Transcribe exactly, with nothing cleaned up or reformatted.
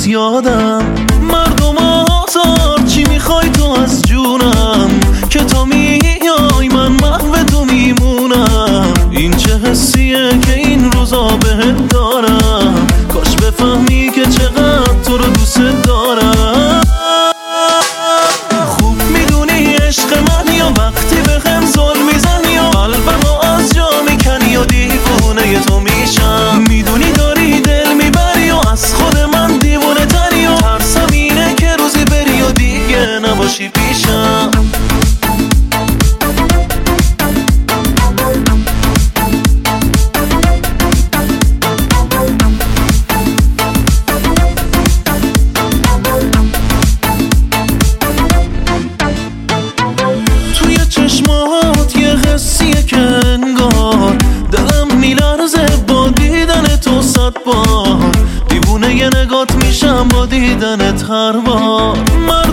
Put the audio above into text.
یادم. مردم آزار چی میخوای تو از جونم، که تو میای من محو تو میمونم. این چه حسیه که این روزا بهت دارم، کاش بفهمی که چقدر تو رو دوست دارم. خوب میدونی عشق من یا وقتی بهم ظلم میزنی یا قلبمو از جا میکنی یا دیوونه تو میشم. میدونی داری دل میبری و از خود من دیوونه تری و ترسم اینه که روزی بری و دیگه نباشی پیشم. توی چشمات یه حسیه که انگار دلم میلرزه با دیدن تو صد بار. دیوونه یه نگات میشم با دیدنت هر بار. من